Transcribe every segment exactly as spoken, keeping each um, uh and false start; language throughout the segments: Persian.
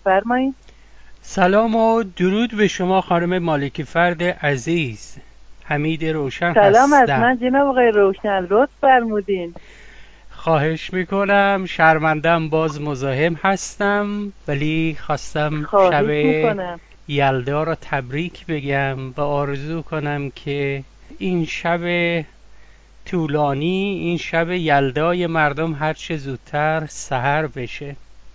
بفرمایید. سلام و درود به شما خانم مالکی فرد عزیز. حمید روشن سلام از هستم. من جناب آقای روشن، لطف فرمودین. خواهش میکنم. شرمندم باز مزاحم هستم، ولی خواستم شب خواهش میکنم. یلدا را تبریک بگم و آرزو کنم که این شب طولانی، این شب یلدای مردم هر چه زودتر سحر بشه.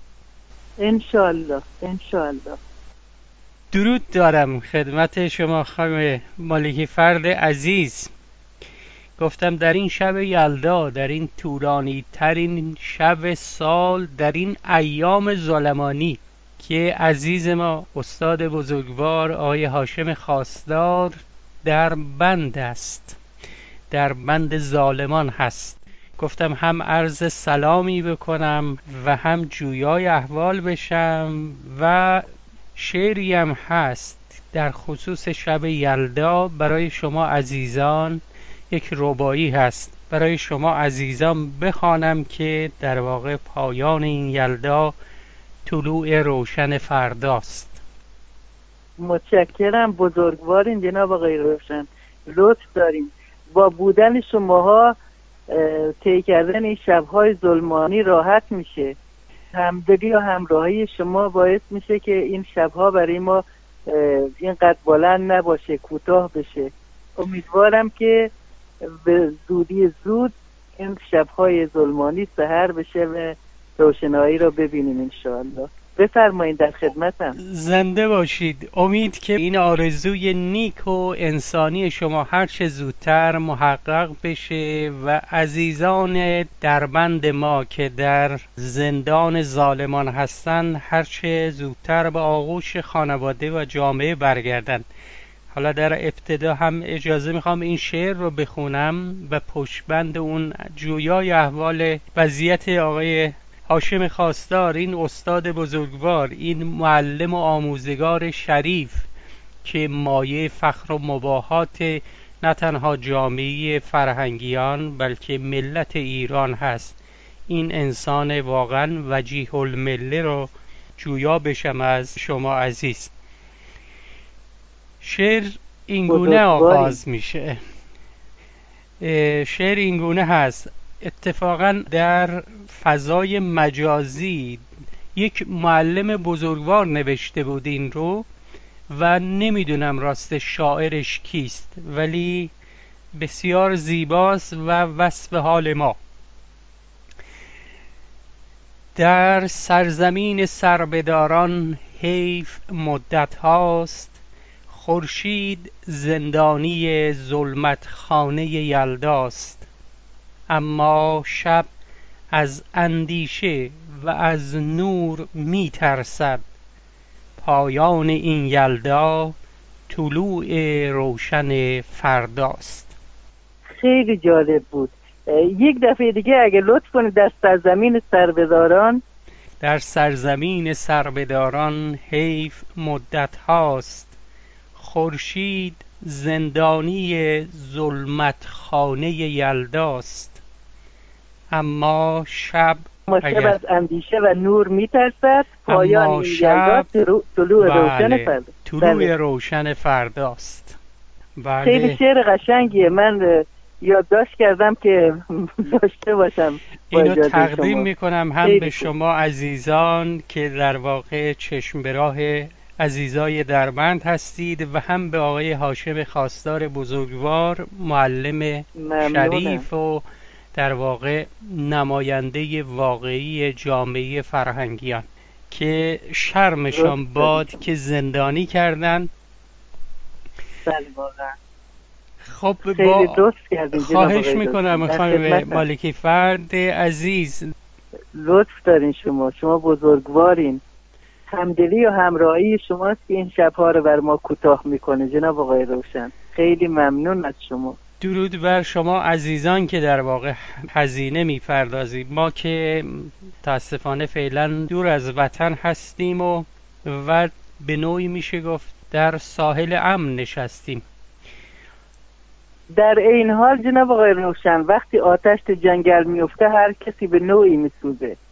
انشالله انشالله. درود دارم خدمت شما خانم مالکی فرد عزیز. گفتم در این شب یلدا، در این طولانی ترین شب سال، در این ایام ظلمانی که عزیز ما استاد بزرگوار آقای هاشم خواستار در بند است، در بند ظالمان هست، گفتم هم عرض سلامی بکنم و هم جویای احوال بشم. و شعری هم هست در خصوص شب یلدا برای شما عزیزان، یک ربایی هست برای شما عزیزان بخوانم که در واقع پایان این یلدا طلوع روشن فرداست. متشکرم، بزرگوارین جناب آقای روشن، لطف داریم. با بودن شماها طی کردن این شب‌های ظلمانی راحت میشه. همدلی و همراهی شما باعث میشه که این شب‌ها برای ما اینقدر بلند نباشه، کوتاه بشه. امیدوارم که به زودی زود این شب‌های ظلمانی سحر بشه و روشنایی رو ببینیم انشاءالله. بفرمایید، در خدمتم. زنده باشید. امید که این آرزوی نیک و انسانی شما هر چه زودتر محقق بشه و عزیزان دربند ما که در زندان ظالمان هستن هر چه زودتر به آغوش خانواده و جامعه برگردن. حالا در ابتدا هم اجازه میخوام این شعر رو بخونم و پشتبند اون جویای احوال وضعیت آقای هاشم خواستار، این استاد بزرگوار، این معلم و آموزگار شریف که مایه فخر و مباهات نه تنها جامعه فرهنگیان بلکه ملت ایران هست. این انسان واقعا وجیه المله رو جویا بشم از شما عزیز. شعر اینگونه آغاز میشه. شعر اینگونه هست. اتفاقا در فضای مجازی یک معلم بزرگوار نوشته بود این رو و نمیدونم راست شاعرش کیست، ولی بسیار زیباست و وصف حال ما. در سرزمین سربداران حیف مدت هاست، خورشید زندانی ظلمت خانه یلداست. اما شب از اندیشه و از نور می ترسد، پایان این یلدا طلوع روشن فرداست. خیلی جالب بود. یک دفعه دیگه اگه لطف کنید. در سرزمین سربداران، در سرزمین سربداران حیف مدت هاست، خورشید زندانی ظلمت خانه یلداست. اما شب ما شب از اندیشه و نور میترسد، پایان این یلدا طلوع روشن فرداست. طلوع روشن فرداست. بله. خیلی شعر قشنگیه. من یادداشت کردم که داشته باشم. اینو تقدیم میکنم هم به شما عزیزان که در واقع چشم به راه عزیزای دربند هستید و هم به آقای هاشم خواستار بزرگوار، معلم شریف و در واقع نماینده واقعی جامعه فرهنگیان که شرمشان باد که زندانی کردن. بله واقعا. خب خیلی دوست کردین. خواهش میکنم خانم مالکی فرد عزیز. لطف دارین شما شما بزرگوارین. همدلی و همراهی شماست که این شبها رو بر ما کوتاه میکنه جناب آقای روشن. خیلی ممنون از شما. درود بر شما عزیزان که در واقع هزینه میپردازید. ما که متاسفانه فعلا دور از وطن هستیم و و به نوعی میشه گفت در ساحل امن نشستیم. در این حال جناب آقای روشن، وقتی آتش جنگل میفته هر کسی به نوعی میسوزه.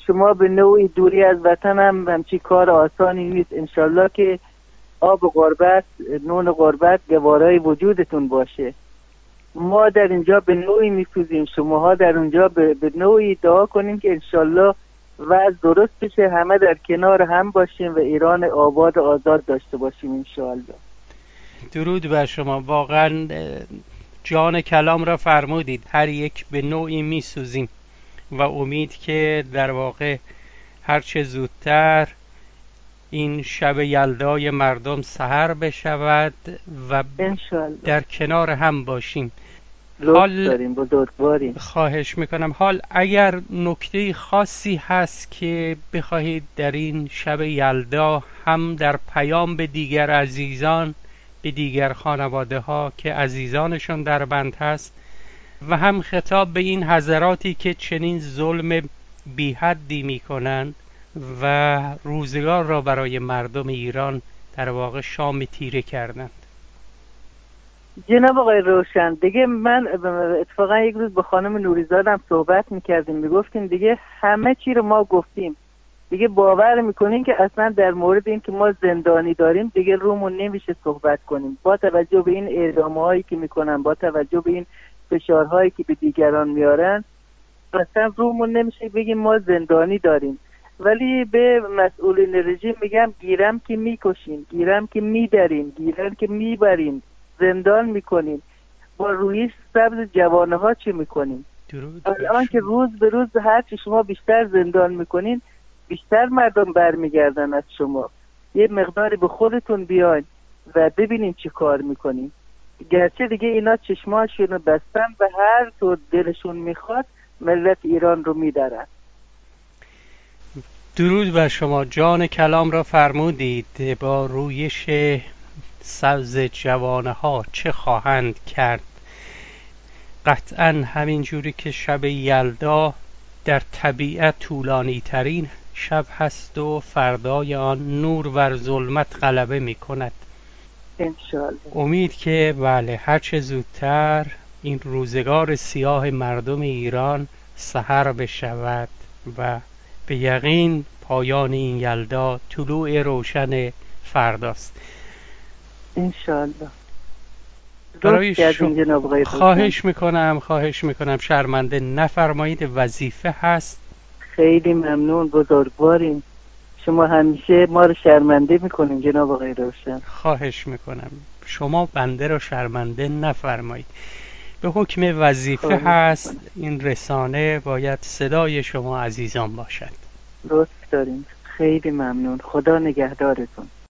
شما به نوعی دوری از وطن هم همچی کار آسانی نیست. انشالله که آب غربت، نون غربت گوارای وجودتون باشه. ما در اینجا به نوعی میسوزیم، شماها در اونجا به, به نوعی دعا کنیم که انشالله وضع درست بشه، همه در کنار هم باشیم و ایران آباد و آزاد داشته باشیم انشالله. درود بر شما. واقعا جان کلام را فرمودید، هر یک به نوعی میسوزیم و امید که در واقع هرچه زودتر این شب یلدای مردم سحر بشود و انشالله در کنار هم باشیم. حال داریم بزرگواریم. خواهش میکنم. حال اگر نکته خاصی هست که بخواهید در این شب یلدا هم در پیام به دیگر عزیزان، به دیگر خانواده ها که عزیزانشون در بند هست، و هم خطاب به این حضراتی که چنین ظلم بی حدی می کنند و روزگار را برای مردم ایران در واقع شام تیره کردند. جناب آقای روشن، دیگه من اتفاقا یک روز با خانم نوریزادم صحبت میکردیم، میگفتیم دیگه همه چی رو ما گفتیم، دیگه باور میکنین که اصلا در مورد این که ما زندانی داریم دیگه رومون نمیشه صحبت کنیم، با توجه به این اعدام‌هایی که میکنن، با توجه به این فشارهایی که به دیگران میارن، اصلا رومون نمیشه بگیم ما زندانی داریم. ولی به مسئولین رژیم میگم گیرم که میکشین، گیرم که میدارین، گیرم که میبرین، زندان میکنین. با رویش سبز جوانه ها چی میکنین؟ الان که روز به روز هرچی شما بیشتر زندان میکنین بیشتر مردم برمیگردن از شما. یه مقداری به خودتون بیاین و ببینین چی کار میکنین. گرچه دیگه اینا چشماشونو بستن و هر طور دلشون میخواد ملت ایران رو میدارن. درود بر شما. جان کلام را فرمودید. با رویش سبز جوانه ها چه خواهند کرد؟ قطعا همین جوری که شب یلدا در طبیعت طولانی ترین شب هست و فردای آن نور بر ظلمت غلبه می کند. انشالله. امید که بله هرچه زودتر این روزگار سیاه مردم ایران سحر بشود و به یقین پایان این یلدا طلوع روشن فرداست انشالله. برای شما خواهش میکنم خواهش میکنم شرمنده نفرمایید، وظیفه هست. خیلی ممنون، بزرگواریم. شما همیشه ما رو شرمنده میکنین جناب آقای روشن. خواهش میکنم شما بنده رو شرمنده نفرمایید، به حکم وظیفه هست. این رسانه باید صدای شما عزیزان باشد. لطف دارین، خیلی ممنون. خدا نگهدارتون.